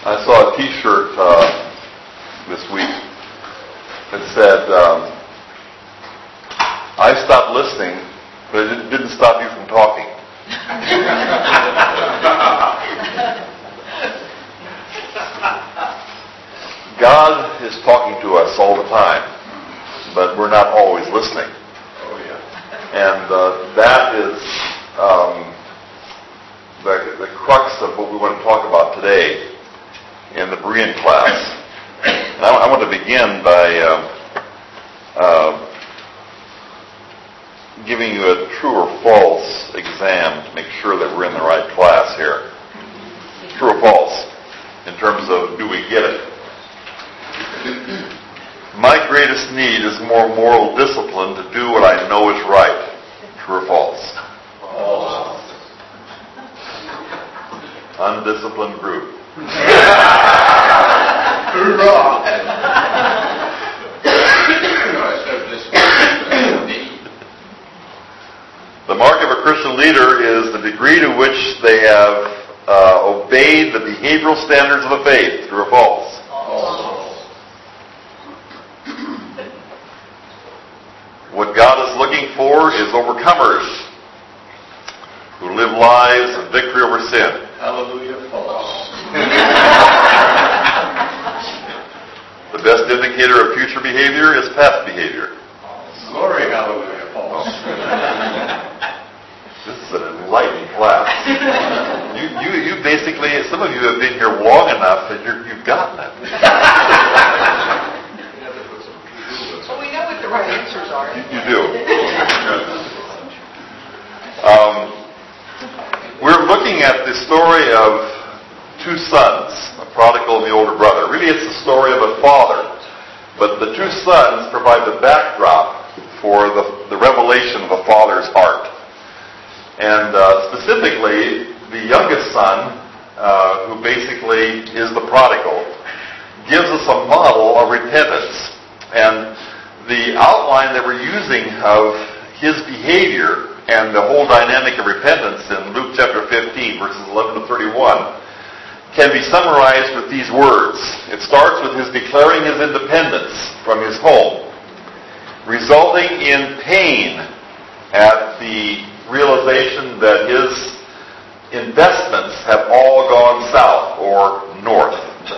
I saw a T-shirt this week that said, I stopped listening, but it didn't stop you from talking. God is talking to us all the time, but we're not always listening. Oh, yeah. And that is the crux of what we want to talk about today in the Berean class. And I want to begin by giving you a true or false exam to make sure that we're in the right class here. True or false in terms of do we get it? My greatest need is more moral discipline to do what I know is right. True or false? False. Undisciplined group. Hoorah! The mark of a Christian leader is the degree to which they have obeyed the behavioral standards of the faith. True or false? False. What God is looking for is overcomers who live lives of victory over sin. Hallelujah, false. The best indicator of future behavior is past behavior. Glory, hallelujah, false. This is an enlightening class. You basically, some of you have been here long enough that you've gotten it. Well, we know what the right answers are. You do. We're looking at the story of two sons, a prodigal and the older brother. Really, it's the story of a father. But the two sons provide the backdrop for the revelation of a father's heart. And specifically, the youngest son, who basically is the prodigal, gives us a model of repentance. And the outline that we're using of his behavior and the whole dynamic of repentance in Luke chapter 15, verses 11 to 31, can be summarized with these words. It starts with his declaring his independence from his home, resulting in pain at the realization that his investments have all gone south or north,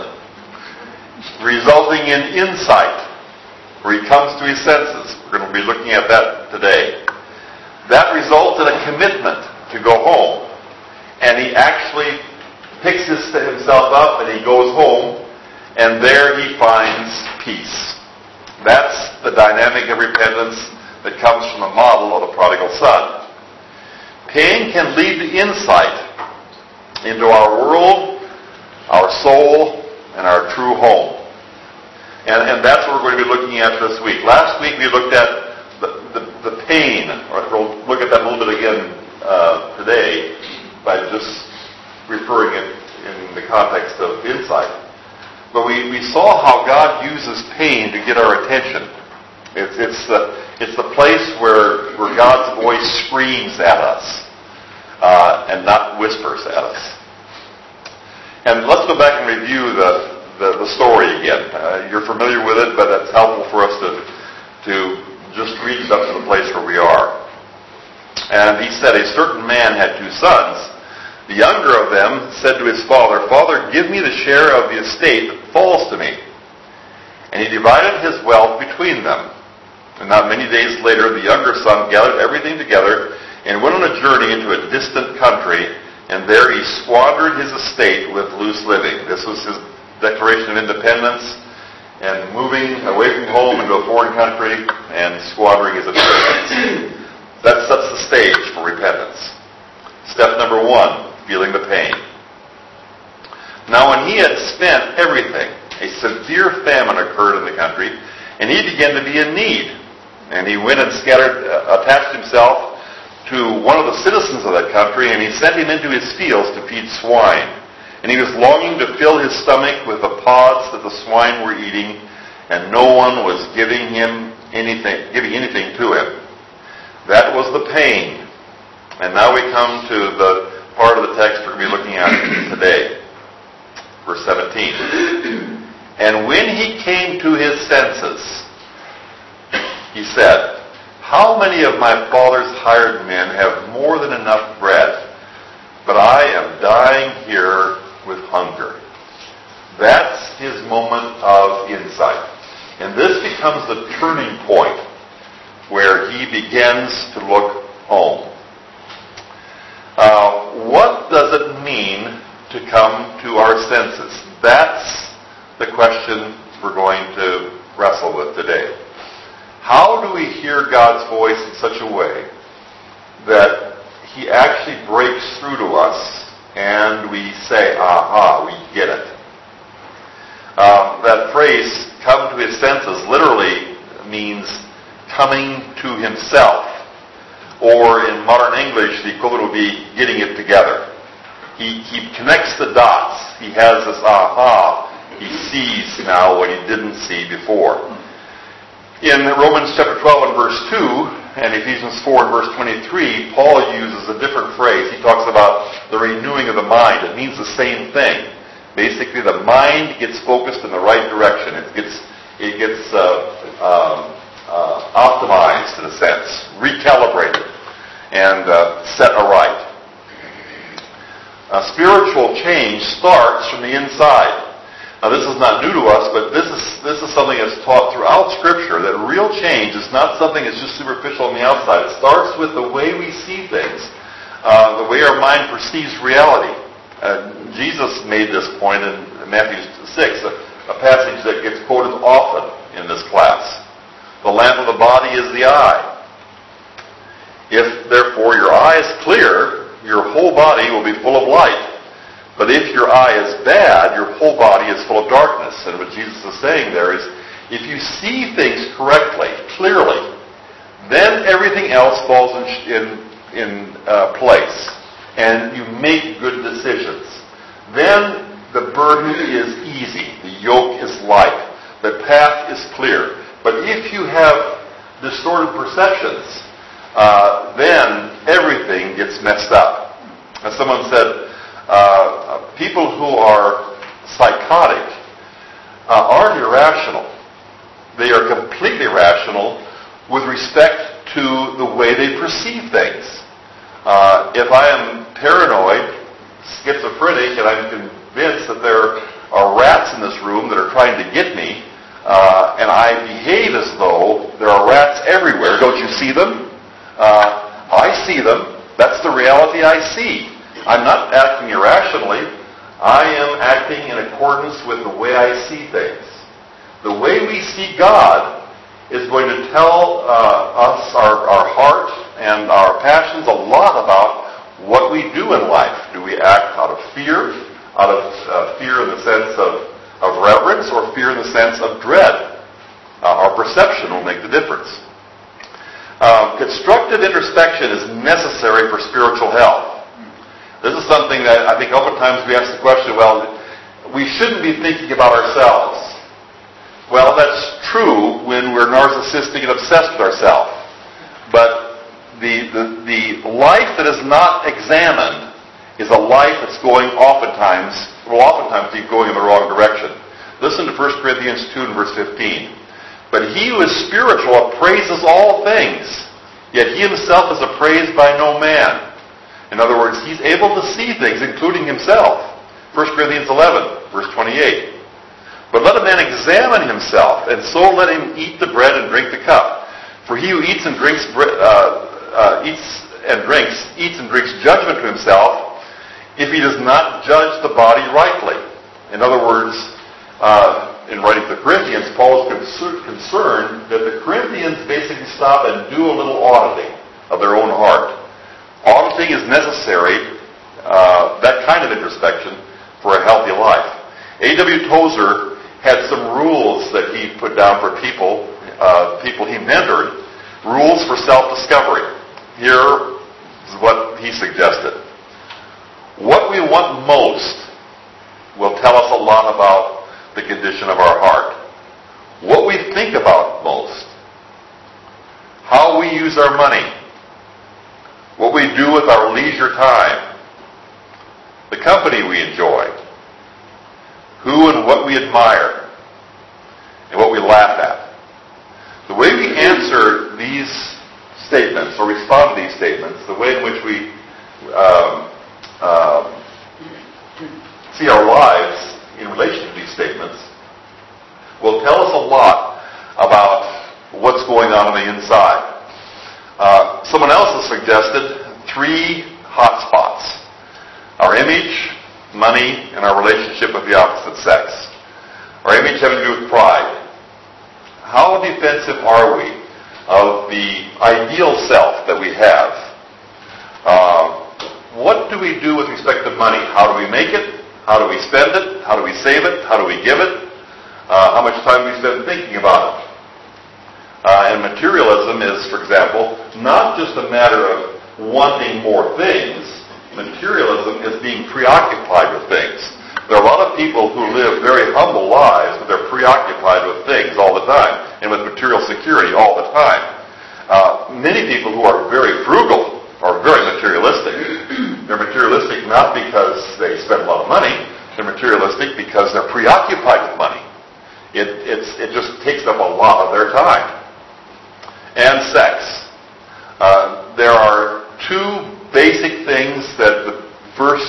resulting in insight, where he comes to his senses. We're going to be looking at that today. That results in a commitment to go home. And he actually picks himself up and he goes home, and there he finds peace. That's the dynamic of repentance that comes from the model of the prodigal son. Pain can lead to insight into our world, our soul, and our true home. And that's what we're going to be looking at this week. Last week we looked at the pain, or we'll look at that a little bit again today by just referring it in the context of insight. But we saw how God uses pain to get our attention. It's the place where God's voice screams at us and not whispers at us. And let's go back and review the story again. You're familiar with it, but it's helpful for us to just read it up to the place where we are. And he said, a certain man had two sons. The younger of them said to his father, Father, give me the share of the estate that falls to me. And he divided his wealth between them. And not many days later, the younger son gathered everything together and went on a journey into a distant country, and there he squandered his estate with loose living. This was his declaration of independence and moving away from home into a foreign country and squandering his inheritance. That sets the stage for repentance. Step number 1, feeling the pain. Now when he had spent everything, a severe famine occurred in the country, and he began to be in need. And he went and attached himself to one of the citizens of that country, and he sent him into his fields to feed swine. And he was longing to fill his stomach with the pods that the swine were eating, and no one was giving anything to him. That was the pain. And now we come to the part of the text we're going to be looking at today. Verse 17. 13. And when he came to his senses, he said, "How many of my father's hired men have more than enough bread, but I am dying here with hunger." That's his moment of insight. And this becomes the turning point where he begins to look home. What does it mean to come to our senses? That's the question we're going to wrestle with today. How do we hear God's voice in such a way that he actually breaks through to us and we say, aha, we get it? That phrase, come to his senses, literally means coming to himself. Or in modern English, the equivalent would be getting it together. He connects the dots. He has this aha. He sees now what he didn't see before. In Romans chapter 12 and verse 2, and Ephesians 4 and verse 23, Paul uses a different phrase. He talks about the renewing of the mind. It means the same thing. Basically, the mind gets focused in the right direction. It gets optimized, in a sense, recalibrated, and set aright. Spiritual change starts from the inside. Now, this is not new to us, but this is something that's taught throughout Scripture, that real change is not something that's just superficial on the outside. It starts with the way we see things, the way our mind perceives reality. Jesus made this point in Matthew 6, a passage that gets quoted often in this class. The lamp of the body is the eye. If, therefore, your eye is clear, your whole body will be full of light. But if your eye is bad, your whole body is full of darkness. And what Jesus is saying there is, if you see things correctly, clearly, then everything else falls in place. And you make good decisions. Then the burden is easy. The yoke is light. The path is clear. But if you have distorted perceptions, then everything gets messed up. As someone said, people who are psychotic aren't irrational. They are completely rational with respect to the way they perceive things. If I am paranoid, schizophrenic, and I'm convinced that there are rats in this room that are trying to get me, and I behave as though there are rats everywhere. Don't you see them? I see them. That's the reality I see. I'm not acting irrationally. I am acting in accordance with the way I see things. The way we see God is going to tell us, our heart and our passions, a lot about what we do in life. Do we act out of fear? Out of fear in the sense of reverence, or fear in the sense of dread? Our perception will make the difference. Constructive introspection is necessary for spiritual health. This is something that I think oftentimes we ask the question, well, we shouldn't be thinking about ourselves. Well, that's true when we're narcissistic and obsessed with ourselves. But the life that is not examined is a life that's going oftentimes be going in the wrong direction. Listen to 1 Corinthians 2 and verse 15. But he who is spiritual appraises all things, yet he himself is appraised by no man. In other words, he's able to see things, including himself. 1 Corinthians 11, verse 28. But let a man examine himself, and so let him eat the bread and drink the cup. For he who eats and drinks judgment to himself, if he does not judge the body rightly. In other words, in writing to the Corinthians, Paul is concerned that the Corinthians basically stop and do a little auditing of their own heart. Auditing is necessary, that kind of introspection, for a healthy life. A.W. Tozer had some rules that he put down for people he mentored, rules for self-discovery. Here is what he suggested. What we want most will tell us a lot about the condition of our heart. What we think about most, how we use our money, what we do with our leisure time, the company we enjoy, who and we admire and what we laugh at. The way we answer these statements or respond to these statements, the way in which we see our lives in relation to these statements will tell us a lot about what's going on the inside. Someone else has suggested 3 hot spots: our image, money, and our relationship with the opposite sex. Our image having to do with pride. How defensive are we of the ideal self that we have? What do we do with respect to money? How do we make it? How do we spend it? How do we save it? How do we give it? How much time do we spend thinking about it? And materialism is, for example, not just a matter of wanting more things. Materialism is being preoccupied with things. There are a lot of people who live very humble lives, but they're preoccupied with things all the time and with material security all the time. Many people who are very frugal are very materialistic. They're materialistic not because they spend a lot of money. They're materialistic because they're preoccupied with money. It just takes up a lot of their time. And sex. There are 2 basic things that the first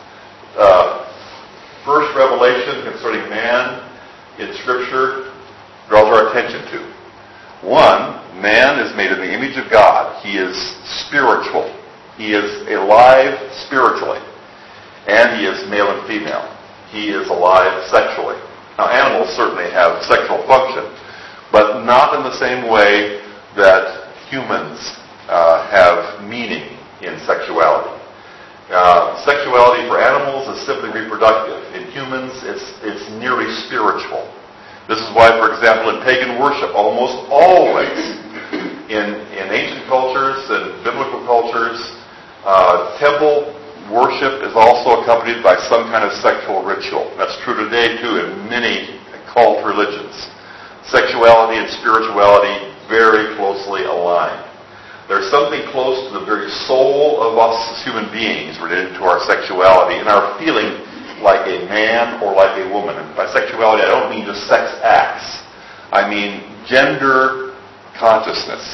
revelation concerning man in Scripture draws our attention to. 1, man is made in the image of God. He is spiritual. He is alive spiritually. And he is male and female. He is alive sexually. Now, animals certainly have sexual function, but not in the same way that humans have meaning in sexuality. Sexuality for animals is simply reproductive. In humans, it's nearly spiritual. This is why, for example, in pagan worship, almost always, in ancient cultures and biblical cultures, temple worship is also accompanied by some kind of sexual ritual. That's true today, too, in many cult religions. Sexuality and spirituality very closely aligned. There's something close to the very soul of us as human beings related to our sexuality and our feeling like a man or like a woman. And by sexuality, I don't mean just sex acts. I mean gender consciousness.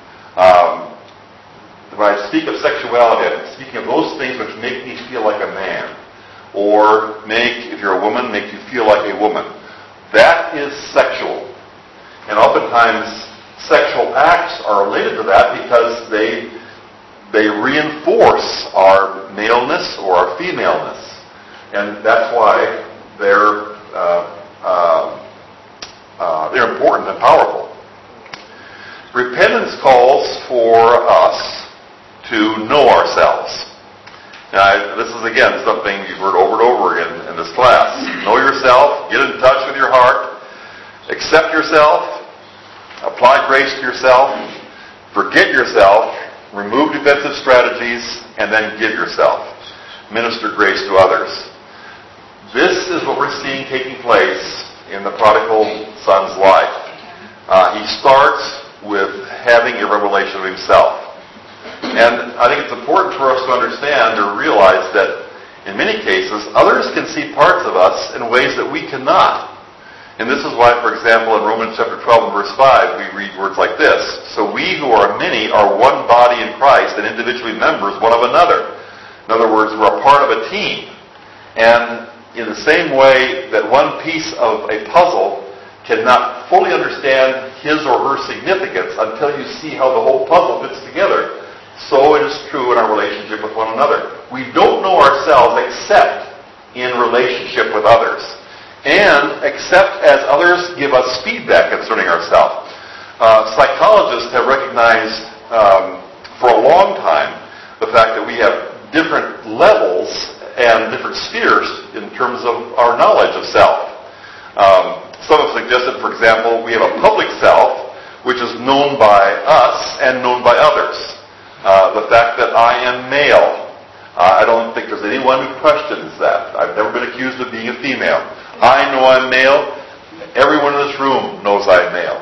When I speak of sexuality, I'm speaking of those things which make me feel like a man, or make, if you're a woman, make you feel like a woman. That is sexual. And oftentimes, sexual acts are related to that because they reinforce our maleness or our femaleness. And that's why they're important and powerful. Repentance calls for us to know ourselves. Now, this is, again, something you've heard over and over again in this class. Know yourself, get in touch with your heart, accept yourself, apply grace to yourself, forget yourself, remove defensive strategies, and then give yourself. Minister grace to others. This is what we're seeing taking place in the prodigal son's life. He starts with having a revelation of himself. And I think it's important for us to understand or realize that in many cases, others can see parts of us in ways that we cannot. And this is why, for example, in Romans chapter 12 and verse 5, we read words like this. So we who are many are one body in Christ and individually members one of another. In other words, we're a part of a team. And in the same way that one piece of a puzzle cannot fully understand his or her significance until you see how the whole puzzle fits together, so it is true in our relationship with one another. We don't know ourselves except in relationship with others, and except as others give us feedback concerning ourselves. Psychologists have recognized for a long time the fact that we have different levels and different spheres in terms of our knowledge of self. Some have suggested, for example, we have a public self, which is known by us and known by others. The fact that I am male, I don't think there's anyone who questions that. I've never been accused of being a female. I know I'm male. Everyone in this room knows I'm male.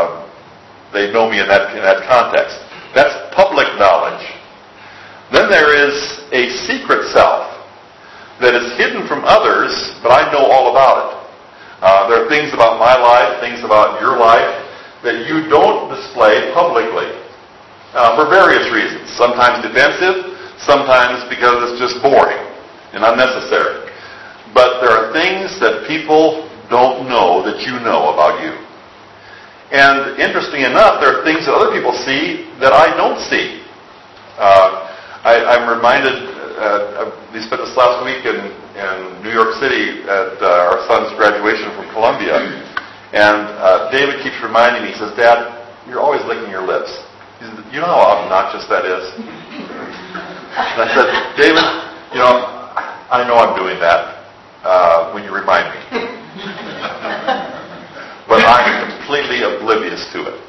They know me in that context. That's public knowledge. Then there is a secret self that is hidden from others, but I know all about it. There are things about my life, things about your life, that you don't display publicly for various reasons. Sometimes defensive, sometimes because it's just boring and unnecessary. But there are things that people don't know that you know about you. And interesting enough, there are things that other people see that I don't see. I'm reminded, we spent this last week in New York City at our son's graduation from Columbia. And David keeps reminding me, he says, "Dad, you're always licking your lips." He says, "You know how obnoxious that is?" And I said, "David, I know I'm doing that when you remind me." But I'm completely oblivious to it.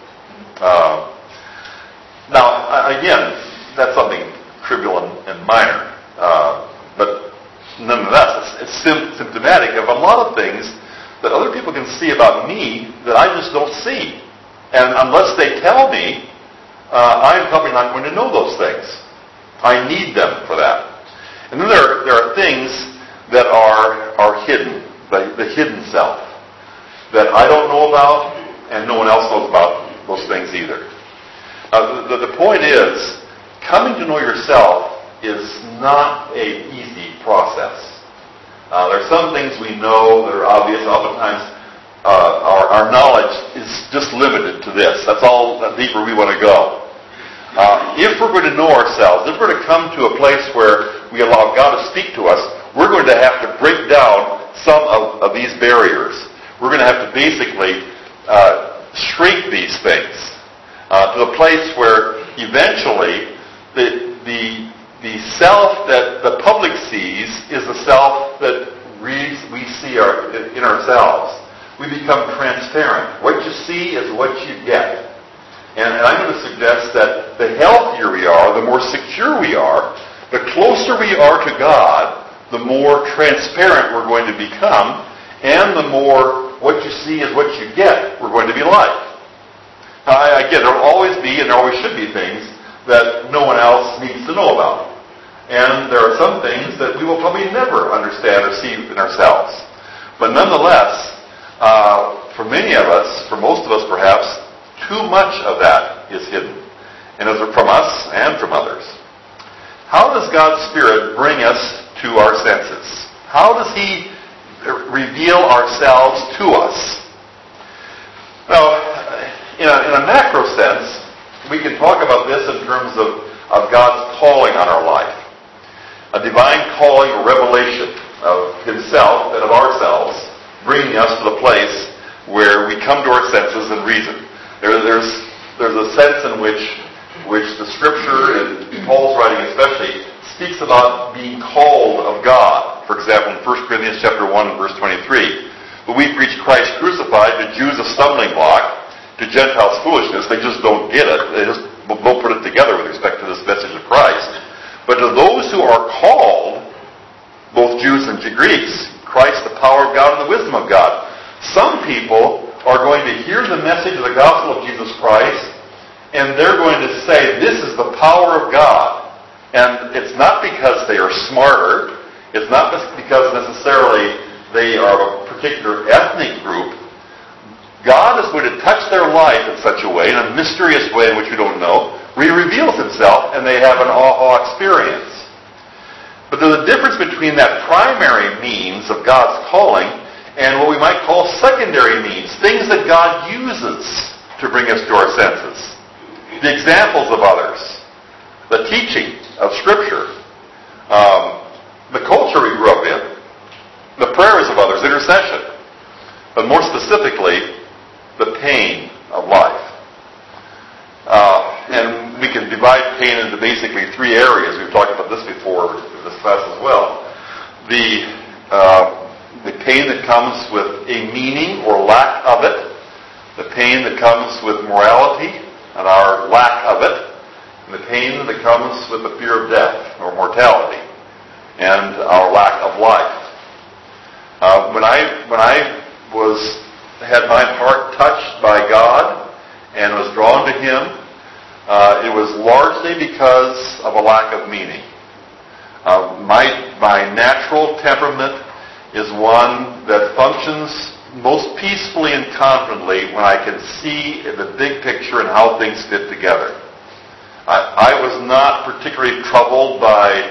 Now, again, that's something trivial and minor. But nonetheless, it's symptomatic of a lot of things that other people can see about me that I just don't see. And unless they tell me, I'm probably not going to know those things. I need them for that. And then there are things that are hidden, the hidden self, that I don't know about, and no one else knows about those things either. The point is, coming to know yourself is not an easy process. There are some things we know that are obvious. Oftentimes, our knowledge is just limited to this. That's all deeper we want to go. If we're going to know ourselves, if we're going to come to a place where we allow God to speak to us, we're going to have to break down some of these barriers. We're going to have to basically shrink these things to the place where eventually the self that the public sees is the self that we see in ourselves. We become transparent. What you see is what you get. And I'm going to suggest that the healthier we are, the more secure we are, the closer we are to God, the more transparent we're going to become, and the more what you see is what you get we're going to be like. Again, there will always be, and there always should be, things that no one else needs to know about. And there are some things that we will probably never understand or see in ourselves. But nonetheless, for many of us, for most of us perhaps, too much of that is hidden. And is from us and from others. How does God's Spirit bring us to our senses? How does He reveal ourselves to us? Now, in a macro sense, we can talk about this in terms of God's calling on our life. A divine calling or revelation of Himself and of ourselves, bringing us to the place where we come to our senses and reason. There's a sense in which the Scripture, and Paul's writing especially, speaks about being called of God. For example, in 1 Corinthians chapter 1, verse 23, "But we preach Christ crucified, to Jews a stumbling block, to Gentiles foolishness." They just don't get it. They just won't put it together with respect to this message of Christ. "But to those who are called, both Jews and Greeks, Christ the power of God and the wisdom of God." Some people are going to hear the message of the gospel of Jesus Christ, and they're going to say, "This is the power of God." And it's not because they are smarter. It's not because necessarily they are a particular ethnic group. God is going to touch their life in such a way, in a mysterious way in which we don't know, where He reveals Himself and they have an aha experience. But there's a difference between that primary means of God's calling and what we might call secondary means, things that God uses to bring us to our senses. The examples of others, the teaching of Scripture, the culture we grew up in, the prayers of others, intercession, but more specifically, the pain of life. And we can divide pain into basically three areas. We've talked about this before in this class as well. The pain that comes with a meaning or lack of it, the pain that comes with morality and our lack of it, and the pain that comes with the fear of death or mortality and our lack of life. When I had my heart touched by God and was drawn to Him, it was largely because of a lack of meaning. My natural temperament is one that functions most peacefully and confidently when I can see the big picture and how things fit together. I was not particularly troubled by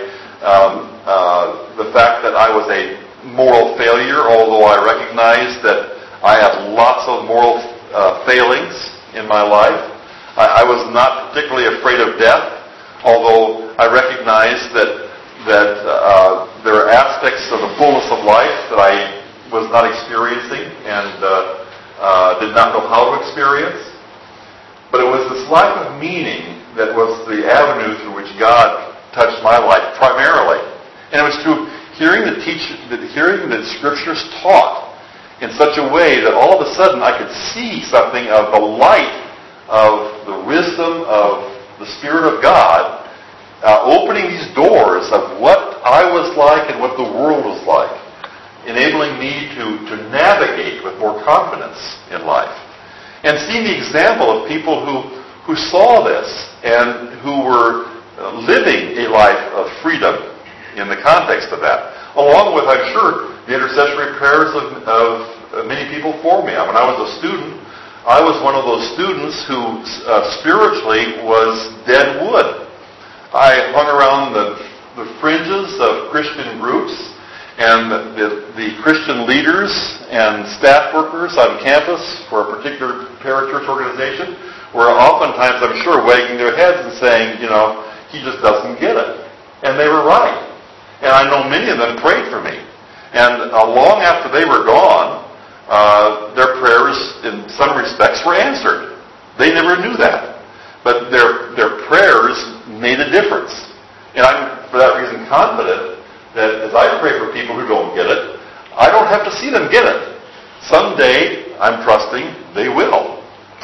the fact that I was a moral failure, although I recognize that I have lots of moral failings in my life. I was not particularly afraid of death, although I recognize that there are aspects of the fullness of life that I was not experiencing and did not know how to experience. But it was this lack of meaning that was the avenue through which God touched my life primarily. And it was through hearing the Scriptures taught in such a way that all of a sudden I could see something of the light of the wisdom of the Spirit of God opening these doors of what I was like and what the world was like, enabling me to navigate with more confidence in life. And seeing the example of people who saw this and who were living a life of freedom in the context of that, along with, I'm sure, the intercessory prayers of many people for me. When I was a student, I was one of those students who spiritually was dead wood. I hung around the fringes of Christian groups, and the Christian leaders and staff workers on campus for a particular parachurch organization were oftentimes, I'm sure, wagging their heads and saying, he just doesn't get it. And they were right. And I know many of them prayed for me. And long after they were gone, their prayers, in some respects, were answered. They never knew that. But their prayers made a difference. And I'm, for that reason, confident that as I pray for people who don't get it, I don't have to see them get it. Someday, I'm trusting they will.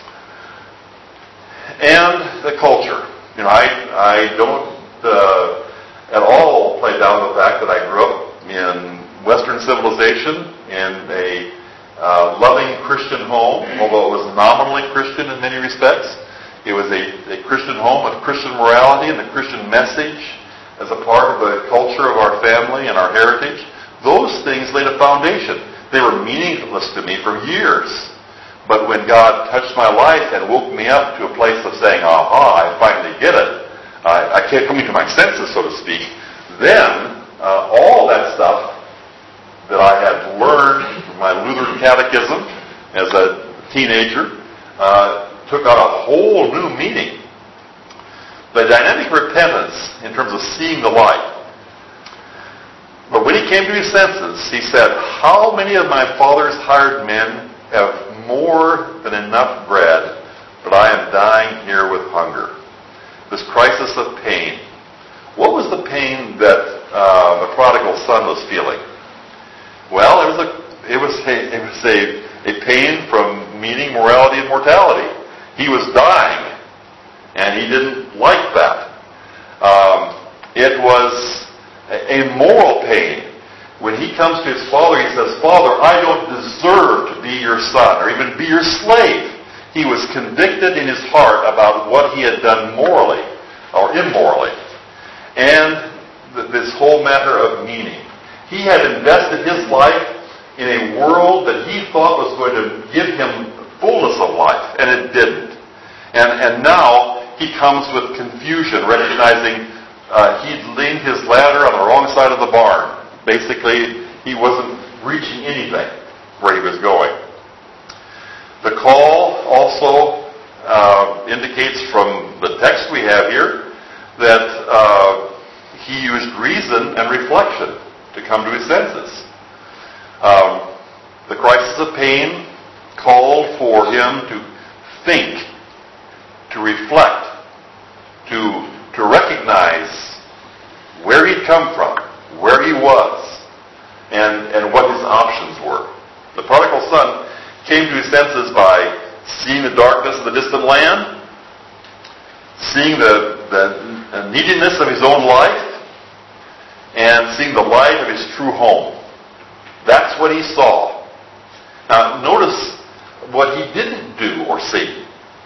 And the culture. I don't at all play down the fact that I grew up in Western civilization in a loving Christian home, although it was nominally Christian in many respects. It was a Christian home with Christian morality and the Christian message as a part of the culture of our family and our heritage. Those things laid a foundation. They were meaningless to me for years. But when God touched my life and woke me up to a place of saying, aha, I finally get it, I can't come into my senses, so to speak, then all that stuff that I had learned from my Lutheran catechism as a teenager took on a whole new meaning. The dynamic repentance in terms of seeing the light. But when he came to his senses, he said, how many of my father's hired men have more than enough bread, but I am dying here with hunger? This crisis of pain. What was the pain that the prodigal son was feeling? Well, it was a pain from meaning, morality, and mortality. He was dying, and he didn't like that. It was a moral pain. When he comes to his father, he says, Father, I don't deserve to be your son or even be your slave. He was convicted in his heart about what he had done morally or immorally. And this whole matter of meaning. He had invested his life in a world that he thought was going to give him fullness of life, and it didn't. And now he comes with confusion, recognizing he'd leaned his ladder on the wrong side of the barn. Basically, he wasn't reaching anything where he was going. The call also indicates from the text we have here that he used reason and reflection to come to his senses. The crisis of pain called for him to think, to reflect, to recognize where he'd come from, where he was, and what his options were. The prodigal son came to his senses by seeing the darkness of the distant land, seeing the neediness of his own life, and seeing the light of his true home. That's what he saw. Now, notice what he didn't do or see.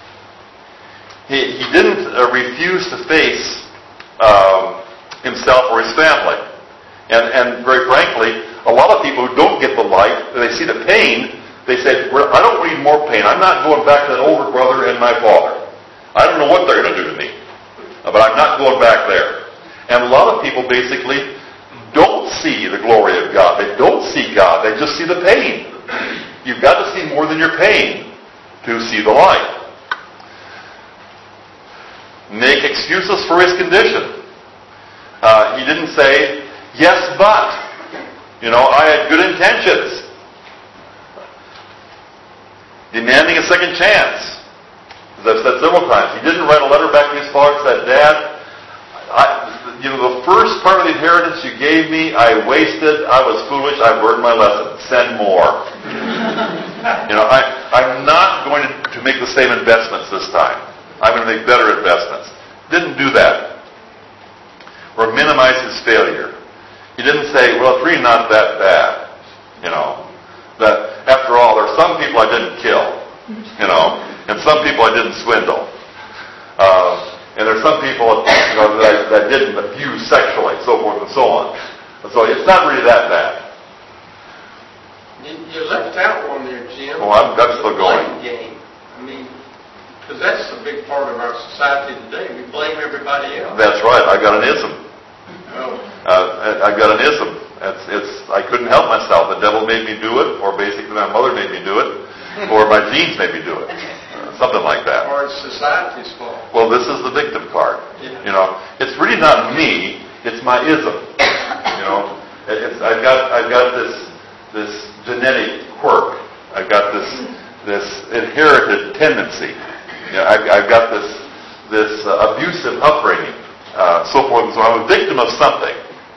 He didn't refuse to face himself or his family. And very frankly, a lot of people who don't get the light, they see the pain, They say, I don't need more pain. I'm not going back to that older brother and my father. I don't know what they're going to do to me. But I'm not going back there. And a lot of people basically don't see the glory of God. They don't see God. They just see the pain. You've got to see more than your pain to see the light. Make excuses for his condition. He didn't say, yes, but. I had good intentions. Demanding a second chance. As I've said several times, he didn't write a letter back to his father and said, Dad, the first part of the inheritance you gave me, I wasted, I was foolish, I've learned my lesson. Send more. I'm not going to make the same investments this time. I'm going to make better investments. Didn't do that. Or minimize his failure. He didn't say, well, it's really not that bad. That after all, there are some people I didn't kill. And some people I didn't swindle. And there's some people that I didn't abuse sexually, so forth and so on. And so it's not really that bad. You left out one there, Jim. Well, I'm still going. Game. Because that's a big part of our society today. We blame everybody else. That's right. I got an ism. Oh. I got an ism. I couldn't help myself. The devil made me do it, or basically my mother made me do it, or my genes made me do it. Something like that. Or it's society's fault. Well, this is the victim card. Yeah. It's really not me. It's my ism. I've got this genetic quirk. I've got this inherited tendency. I've got this abusive upbringing, so forth and so on. I'm a victim of something.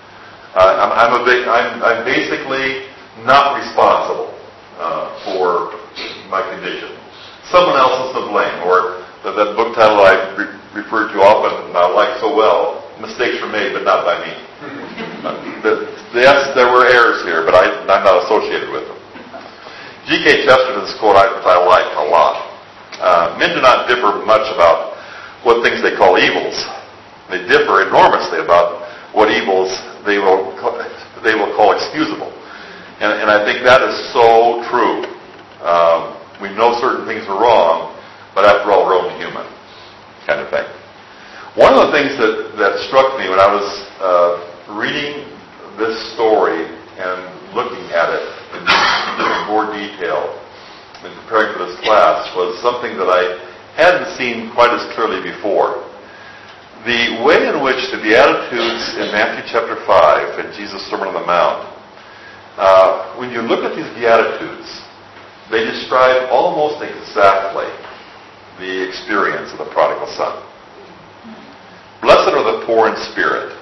I'm basically not responsible for my condition. Someone else is to blame, or that book title I referred to often and I like so well, Mistakes Were Made, but Not by Me. Yes, there were errors here, but I'm not associated with them. G.K. Chesterton's quote I like a lot. Men do not differ much about what things they call evils. They differ enormously about what evils they will call excusable. And I think that is so true. We know certain things are wrong, but after all, we're only human, kind of thing. One of the things that struck me when I was reading this story and looking at it in more detail in preparing for this class was something that I hadn't seen quite as clearly before. The way in which the Beatitudes in Matthew chapter 5 and Jesus' Sermon on the Mount, when you look at these Beatitudes, they describe almost exactly the experience of the prodigal son. Blessed are the poor in spirit.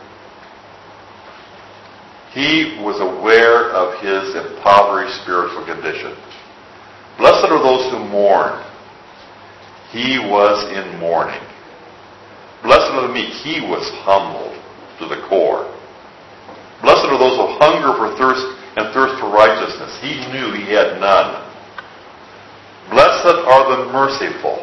He was aware of his impoverished spiritual condition. Blessed are those who mourn. He was in mourning. Blessed are the meek. He was humbled to the core. Blessed are those who hunger for thirst for righteousness. He knew he had none. Blessed are the merciful.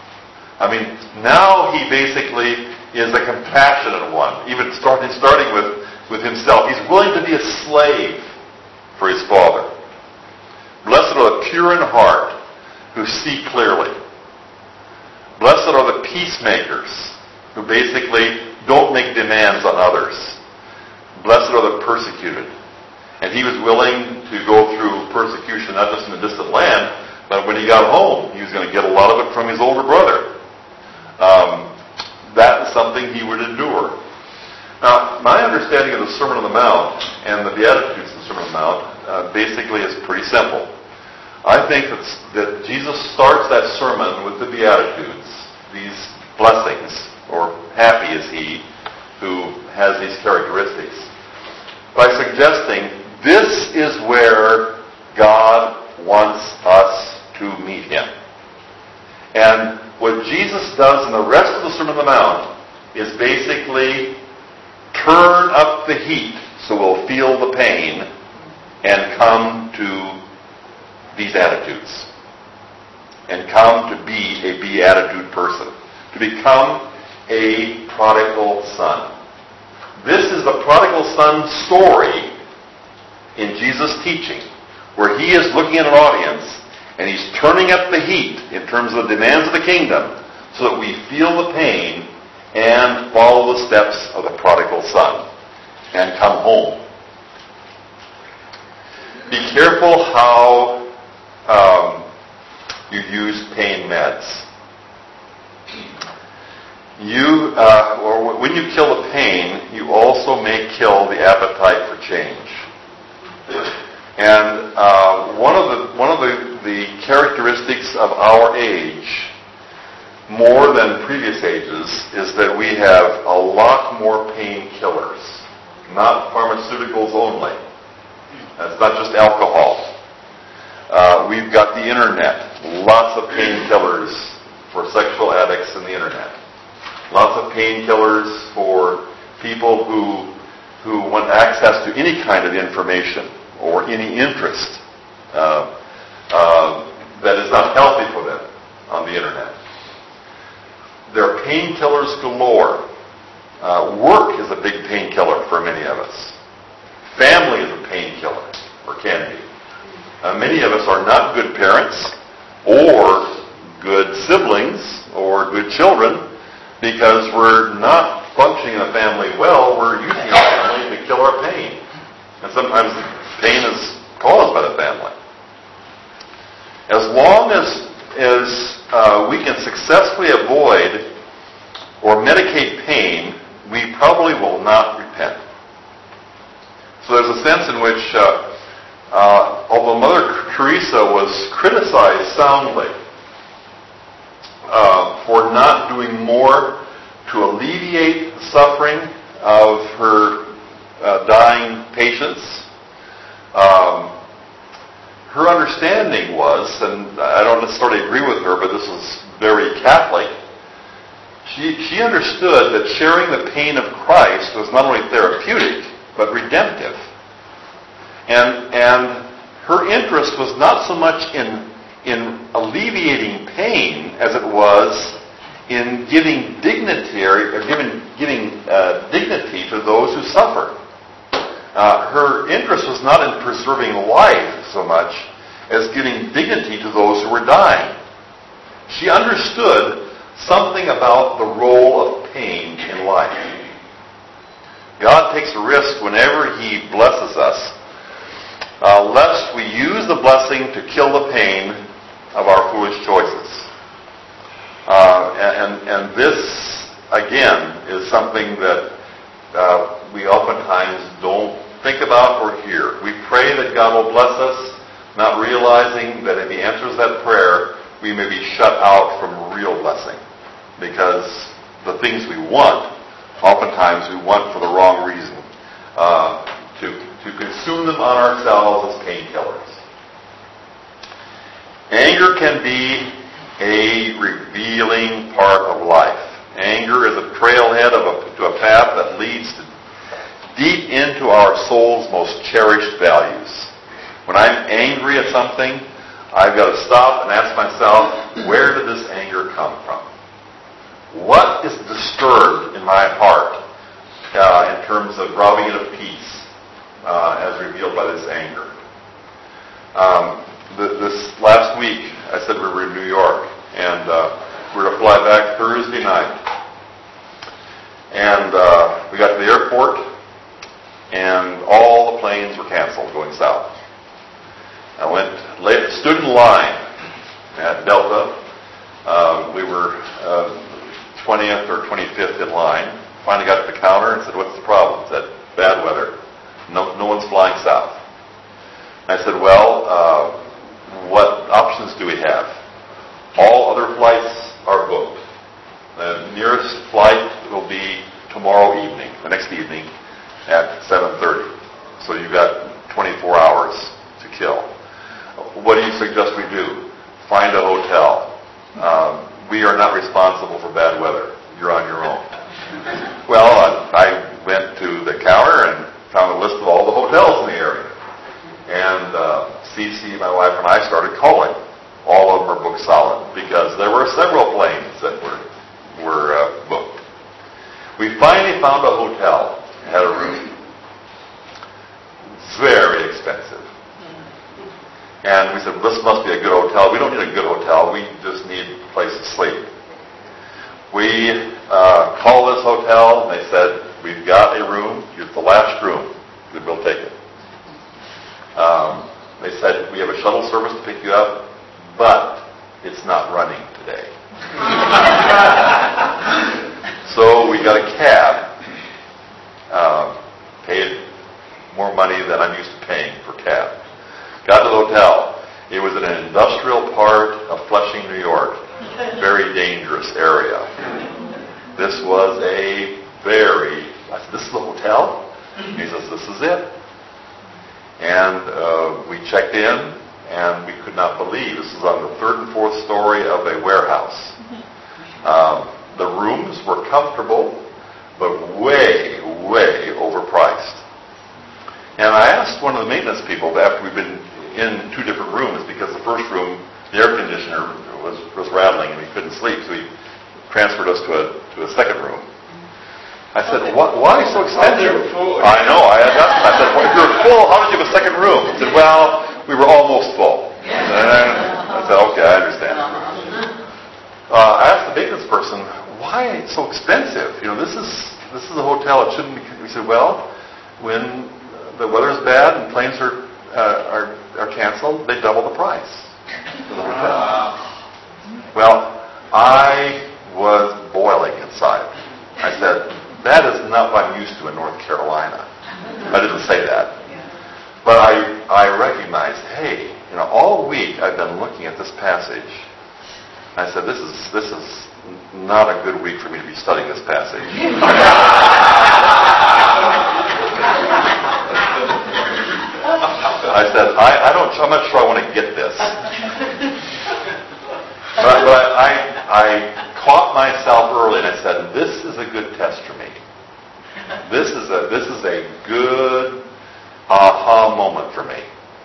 Now he basically is a compassionate one, even starting with himself. He's willing to be a slave for his Father. Blessed are the pure in heart, who see clearly. Blessed are the peacemakers, who basically don't make demands on others. Blessed are the persecuted. And he was willing to go through persecution, not just in the distant land, but when he got home, he was going to get a lot of it from his older brother. That is something he would endure. Now, my understanding of the Sermon on the Mount and the Beatitudes of the Sermon on the Mount basically is pretty simple. I think that Jesus starts that sermon with the Beatitudes, these blessings, or happy is he who has these characteristics, by suggesting this is where God wants us to meet him. And what Jesus does in the rest of the Sermon on the Mount is basically turn up the heat so we'll feel the pain and come to these attitudes. And come to be a beatitude person. To become a prodigal son. This is the prodigal son story in Jesus' teaching, where he is looking at an audience And He's turning up the heat in terms of the demands of the kingdom so that we feel the pain and follow the steps of the prodigal son and come home. Be careful how you use pain meds. When you kill the pain, you also may kill the appetite for change. And one of the characteristics of our age, more than previous ages, is that we have a lot more painkillers, not pharmaceuticals only. It's not just alcohol. We've got the internet, lots of painkillers for sexual addicts in the internet. Lots of painkillers for people who want access to any kind of information or any interest that is not healthy for them on the internet. There are painkillers galore. Work is a big painkiller for many of us. Family is a painkiller, or can be. Many of us are not good parents or good siblings or good children because we're not functioning in a family well. We're using our family to kill our pain. And sometimes pain is caused by the family. As long as we can successfully avoid or medicate pain, we probably will not repent. So there's a sense in which, although Mother Teresa was criticized soundly for not doing more to alleviate the suffering of her dying patients, her understanding was, and I don't necessarily agree with her, but this is very Catholic, she understood that sharing the pain of Christ was not only therapeutic, but redemptive. And her interest was not so much in alleviating pain as it was in giving dignity dignity to those who suffer. Her interest was not in preserving life so much as giving dignity to those who were dying. She understood something about the role of pain in life. God takes a risk whenever He blesses us, lest we use the blessing to kill the pain of our foolish choices. And this, again, is something that we oftentimes don't think about or hear. We pray that God will bless us, not realizing that if He answers that prayer, we may be shut out from real blessing. Because the things we want, oftentimes we want for the wrong reason. To consume them on ourselves as painkillers. Anger can be a revealing part of life. Anger is a trailhead to a path that leads deep into our soul's most cherished values. When I'm angry at something, I've got to stop and ask myself, where did this anger come from? What is disturbed in my heart in terms of robbing it of peace as revealed by this anger? This last week, I said we were in New York, and we were to fly back Thursday night. And we got to the airport, and all the planes were canceled going south. I stood in line at Delta. We were 20th or 25th in line. Finally got to the counter and said, "What's the problem?" Said, "Bad weather. No one's flying south." I said, "Well, what options do we have?" "All other flights are booked. The nearest flight will be tomorrow evening, the next evening, at 7:30. So you've got 24 hours to kill. What do you suggest we do?" "Find a hotel. We are not responsible for bad weather. You're on your own." Well, I went to the counter and found a list of all the hotels in the area. And Cece, my wife, and I started calling. All of them are booked solid because there were several planes that were booked. We finally found a hotel, had a room. Very expensive. And we said, this must be a good hotel. We don't need a good hotel. We just need a place to sleep. We called this hotel, and they said, we've got a room. It's the last room. We'll take it. They said, we have a shuttle service to pick you up, but it's not running today. So we got a cab. Paid more money than I'm used to paying for cab. Got to the hotel. It was in an industrial part of Flushing, New York. Very dangerous area. This was I said, this is the hotel? He says, this is it. And we checked in, and we could not believe this was on the third and fourth story of a warehouse. The rooms were comfortable, but way, way overpriced. And I asked one of the maintenance people after we'd been in two different rooms, because the first room, the air conditioner was rattling and we couldn't sleep, so he transferred us to a second room. I said, why so expensive? I know. I said, well, if you're full, how did you have a second room? He said, well, we were almost full. And I said, okay, I understand. I asked the maintenance person, why so expensive? This is a hotel. It shouldn't be. We said, well, when the weather's bad and planes are canceled, they double the price for the hotel. Well, I was boiling inside. I said, that is not what I'm used to in North Carolina. I didn't say that. But I recognized, hey, all week I've been looking at this passage. I said, this is not a good week for me to be studying this passage. I said, I'm not sure I want to get this. But I caught myself early and I said, this is a good test for me. This is a good aha moment for me.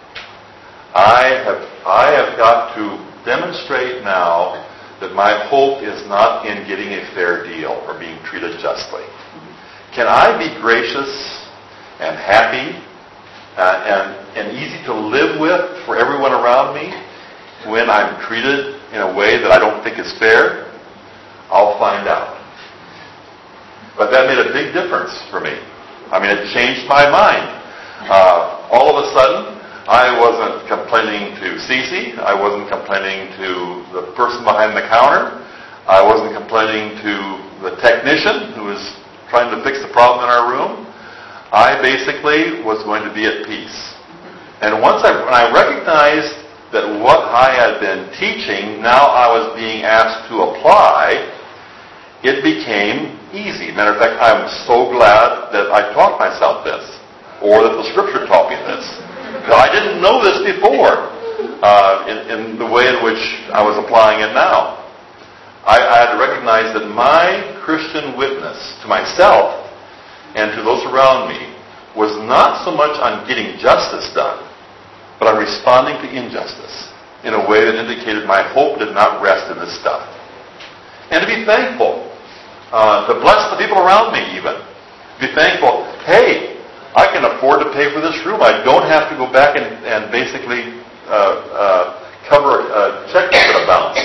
I have got to demonstrate now that my hope is not in getting a fair deal or being treated justly. Can I be gracious and happy and easy to live with for everyone around me when I'm treated in a way that I don't think is fair? I'll find out. But that made a big difference for me. It changed my mind. All of a sudden, I wasn't complaining to Cece. I wasn't complaining to the person behind the counter. I wasn't complaining to the technician who was trying to fix the problem in our room. I basically was going to be at peace. And when I recognized that what I had been teaching, now I was being asked to apply, it became easy. Matter of fact, I'm so glad that I taught myself this, or that the Scripture taught me this. I didn't know this before in the way in which I was applying it now. I had to recognize that my Christian witness to myself and to those around me was not so much on getting justice done, but on responding to injustice in a way that indicated my hope did not rest in this stuff. And to be thankful, to bless the people around me even. Be thankful, hey, I can afford to pay for this room. I don't have to go back and basically cover a check that's going to bounce.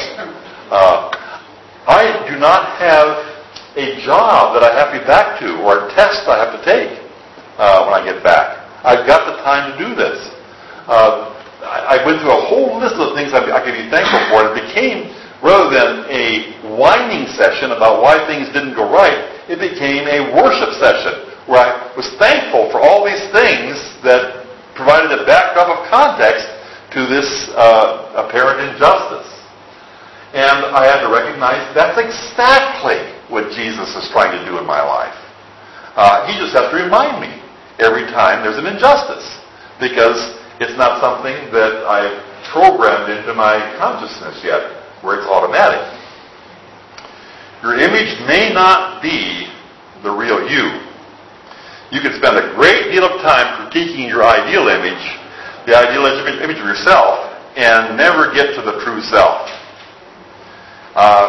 I do not have a job that I have to be back to or a test I have to take when I get back. I've got the time to do this. I went through a whole list of things I could be thankful for. It became, rather than a whining session about why things didn't go right, it became a worship session where I was thankful for all these things that provided a backdrop of context to this apparent injustice. And I had to recognize that's exactly what Jesus is trying to do in my life. He just has to remind me every time there's an injustice, because it's not something that I've programmed into my consciousness yet, where it's automatic. Your image may not be the real you. You can spend a great deal of time critiquing your ideal image, the ideal image of yourself, and never get to the true self.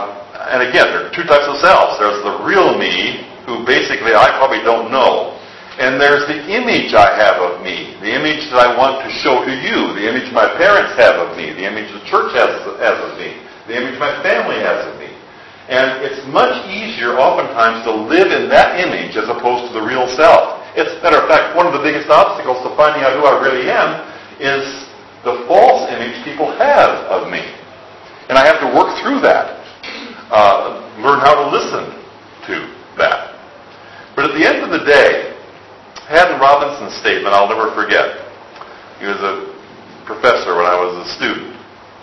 And again, there are two types of selves. There's the real me, who basically I probably don't know, And there's the image I have of me, the image that I want to show to you, the image my parents have of me, the image the church has of me, the image my family has of me. And it's much easier oftentimes to live in that image as opposed to the real self. It's, matter of fact, one of the biggest obstacles to finding out who I really am is the false image people have of me. And I have to work through that, learn how to listen to that. But at the end of the day, Haddon Robinson's statement I'll never forget. He was a professor when I was a student.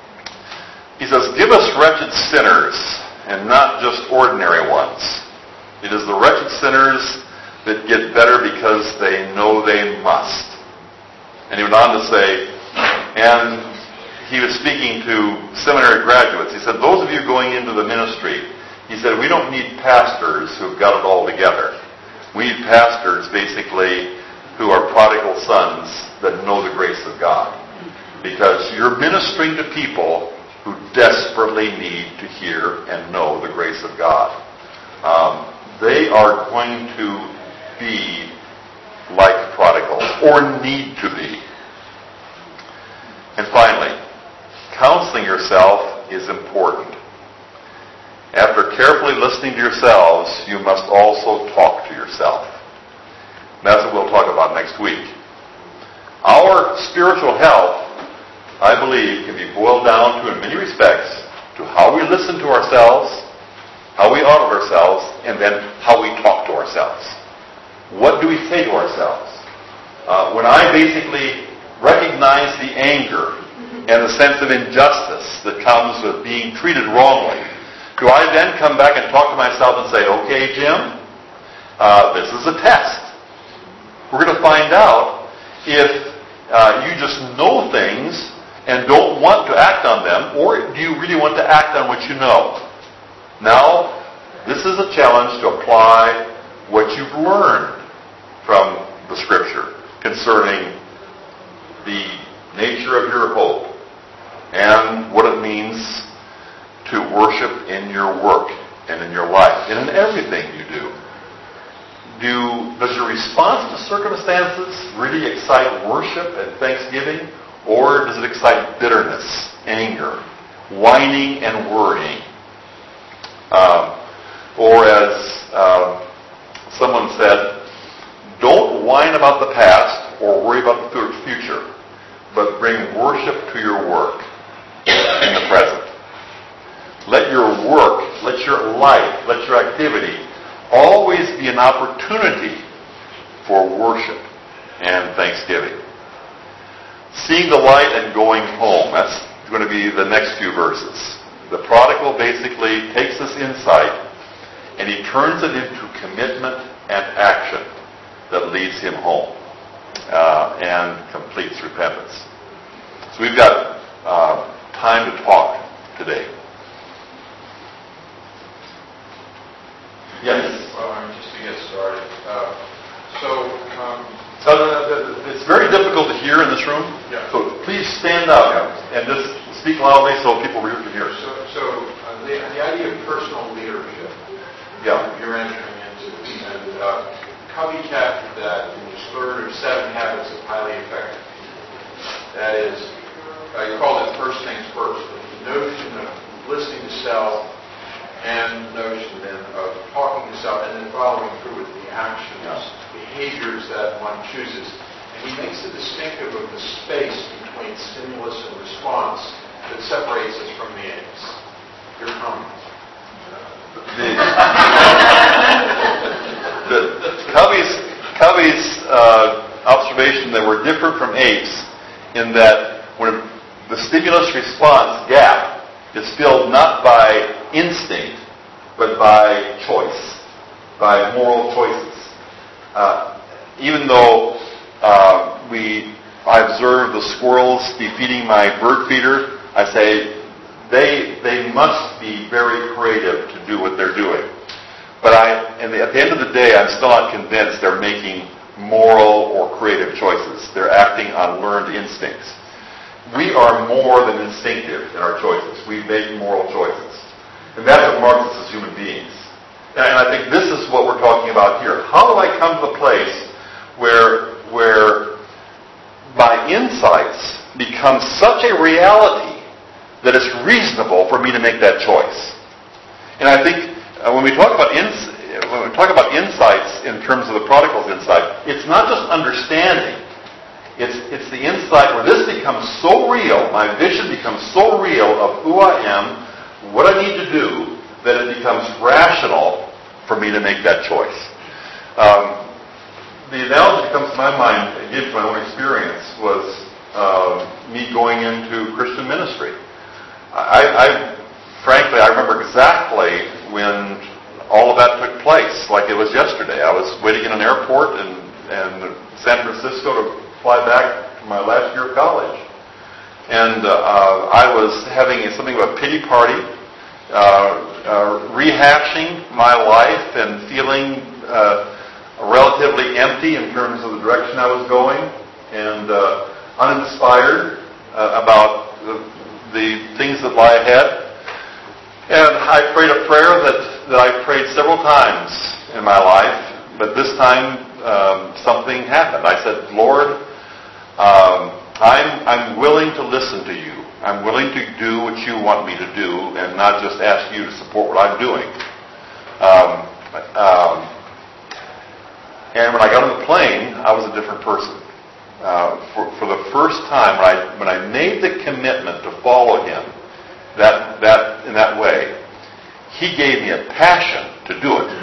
He says, "Give us wretched sinners, and not just ordinary ones. It is the wretched sinners that get better because they know they must." And he went on to say, and he was speaking to seminary graduates, he said, "Those of you going into the ministry," he said, "we don't need pastors who've got it all together. We need pastors, basically, who are prodigal sons that know the grace of God. Because you're ministering to people who desperately need to hear and know the grace of God. They are going to be like prodigals, or need to be." And finally, counseling yourself is important. After carefully listening to yourselves, you must also talk to yourself. That's what we'll talk about next week. Our spiritual health, I believe, can be boiled down to, in many respects, to how we listen to ourselves, how we honor ourselves, and then how we talk to ourselves. What do we say to ourselves? When I basically recognize the anger and the sense of injustice that comes with being treated wrongly, do I then come back and talk to myself and say, "Okay, Jim, this is a test. We're going to find out if you just know things and don't want to act on them, or do you really want to act on what you know?" Now, this is a challenge to apply what you've learned from the Scripture concerning the nature of your hope and what it means to worship in your work and in your life and in everything you do. Does your response to circumstances really excite worship and thanksgiving, or does it excite bitterness, anger, whining, and worrying? Or as someone said, don't whine about the past or worry about the future, but bring worship to your work in the present. Let your work, let your life, let your activity always be an opportunity for worship and thanksgiving. Seeing the light and going home. That's going to be the next few verses. The prodigal basically takes this insight and he turns it into commitment and action that leads him home and completes repentance. So we've got time to talk today. Yes? Just to get started. It's very difficult to hear in this room. Yeah. So please stand up and just speak loudly so people can hear. The idea of personal leadership you're entering into, and Covey captured that in his third of 7 habits of highly effective people. That is, he called it first things first. The notion of listening to self, and the notion then of talking to self, and then following through with the actions, behaviors that one chooses. And he makes it distinctive of the space between stimulus and response that separates us from the apes. Your comments. Covey's observation that we're different from apes in that when the stimulus-response gap is filled not by instinct, but by choice, by moral choices. Even though I observe the squirrels defeating my bird feeder, I say they must be very creative to do what they're doing. But at the end of the day, I'm still not convinced they're making moral or creative choices. They're acting on learned instincts. We are more than instinctive in our choices. We make moral choices. And that's what marks us as human beings. And I think this is what we're talking about here. How do I come to the place such a reality that it's reasonable for me to make that choice. And I think when we talk about insights in terms of the prodigal's insight, it's not just understanding. It's the insight where this becomes so real, my vision becomes so real of who I am, what I need to do, that it becomes rational for me to make that choice. The analogy that comes to my mind, again from my own experience, was me going into Christian ministry. Frankly, I remember exactly when all of that took place, like it was yesterday. I was waiting in an airport in San Francisco to fly back to my last year of college. And I was having something of a pity party, rehashing my life and feeling relatively empty in terms of the direction I was going, and uninspired about the things that lie ahead. And I prayed a prayer that I prayed several times in my life, but this time something happened. I said, Lord, I'm willing to listen to you. I'm willing to do what you want me to do and not just ask you to support what I'm doing. And when I got on the plane, I was a different person. For the first time, when I made the commitment to follow him in that way, he gave me a passion to do it.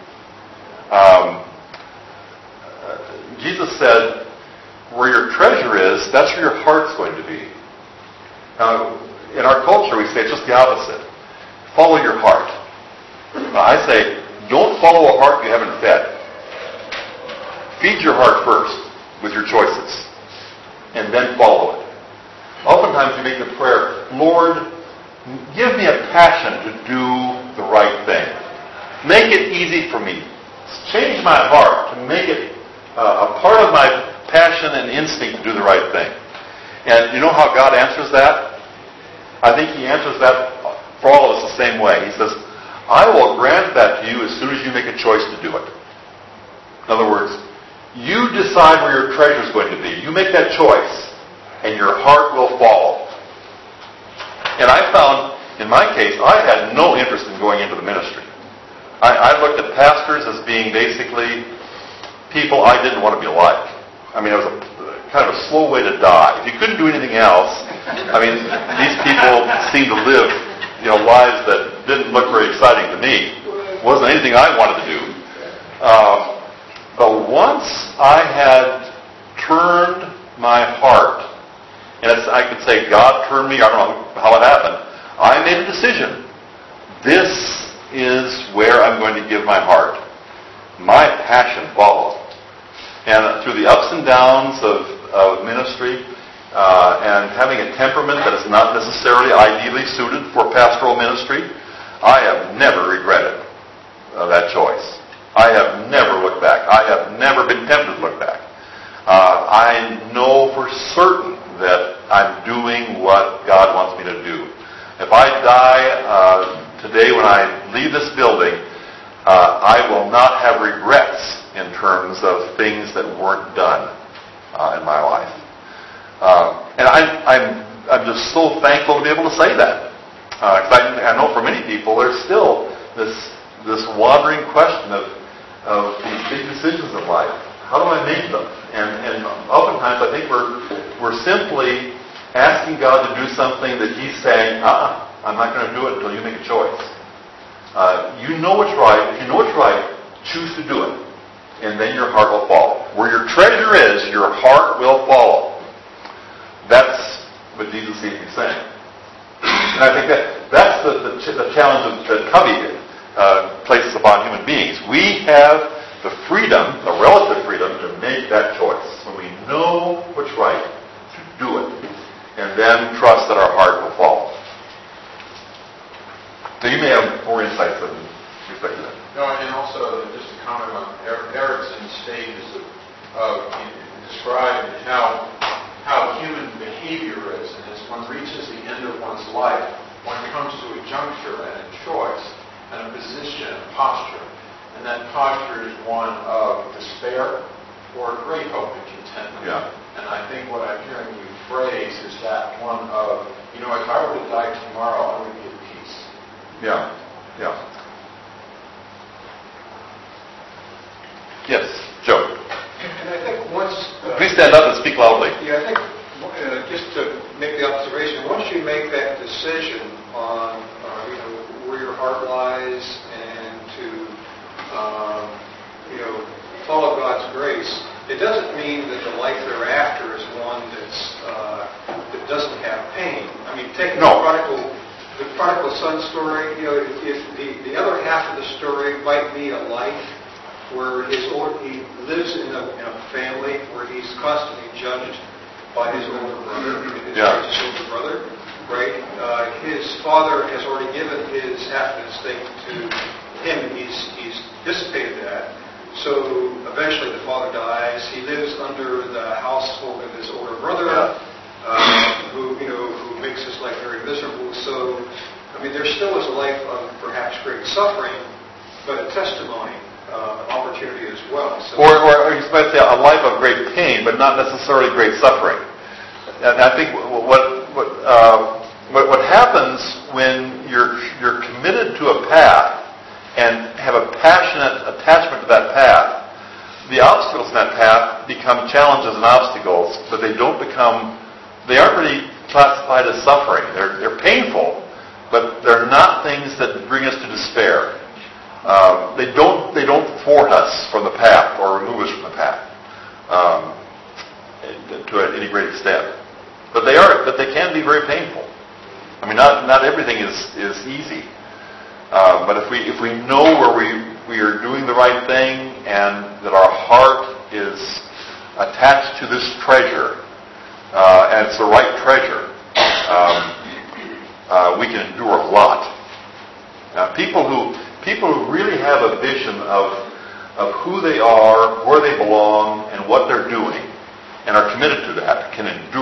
Jesus said, where your treasure is, that's where your heart's going to be. Now, in our culture, we say it's just the opposite. Follow your heart. I say, don't follow a heart you haven't fed. Feed your heart first with your choices, and then follow it. Oftentimes we make the prayer, Lord, give me a passion to do the right thing. Make it easy for me. Change my heart to make it a part of my passion and instinct to do the right thing. And you know how God answers that? I think he answers that for all of us the same way. He says, I will grant that to you as soon as you make a choice to do it. In other words, you decide where your treasure is going to be. You make that choice, and your heart will follow. And I found, in my case, I had no interest in going into the ministry. I looked at pastors as being basically people I didn't want to be like. I mean, it was kind of a slow way to die. If you couldn't do anything else, I mean, these people seemed to live, lives that didn't look very exciting to me. It wasn't anything I wanted to do. But once I had turned my heart, and I could say God turned me, I don't know how it happened, I made a decision. This is where I'm going to give my heart. My passion followed. And through the ups and downs of ministry, and having a temperament that is not necessarily ideally suited for pastoral ministry, I have never regretted that choice. I have never looked back. I have never been tempted to look back. I know for certain that I'm doing what God wants me to do. If I die today when I leave this building, I will not have regrets in terms of things that weren't done in my life. And I'm just so thankful to be able to say that. Because I know for many people there's still this wandering question of these big decisions in life. How do I make them? And oftentimes I think we're simply asking God to do something that he's saying, I'm not going to do it until you make a choice. You know what's right. If you know what's right, choose to do it. And then your heart will follow. Where your treasure is, your heart will follow. That's what Jesus seems to be saying. And I think that's the challenge that Covey places upon human beings. We have the freedom, the relative freedom, to make that choice. When we know what's right, to do it. And then trust that our heart will follow. So you may have more insights in respect to that. No, and also just to comment on Erickson's stages of describing how human behavior is, and as one reaches the end of one's life, one comes to a juncture and a choice and a position, a posture, and that posture is one of despair or great hope and contentment. Yeah. And I think what I'm hearing you phrase is that one of, if I were to die tomorrow, I would be at peace. Yeah, yeah. Yes, Joe. And I think once... Please stand up and speak loudly. Yeah, I think just to make the observation, once you make that decision on where your heart lies and to follow God's grace, it doesn't mean that the life thereafter is one that doesn't have pain. I mean, take the prodigal son story. If the other half of the story might be a life where he lives in a family where he's constantly judged by his older brother, his older brother, right? His father has already given his half of the estate to him, and he's dissipated that. So eventually the father dies. He lives under the household of his older brother, who makes his life very miserable. So, I mean, there still is a life of perhaps great suffering, but a testimony. Opportunity as well. So or you might say a life of great pain, but not necessarily great suffering. And I think what happens when you're committed to a path and have a passionate attachment to that path, the obstacles in that path become challenges and obstacles, but they aren't really classified as suffering. They're painful, but they're not things that bring us to despair. They don't thwart us from the path or remove us from the path to any great extent. But they can be very painful. I mean, not everything is easy. But if we know where we are doing the right thing and that our heart is attached to this treasure, and it's the right treasure, we can endure a lot. People who really have a vision of who they are, where they belong, and what they're doing, and are committed to that, can endure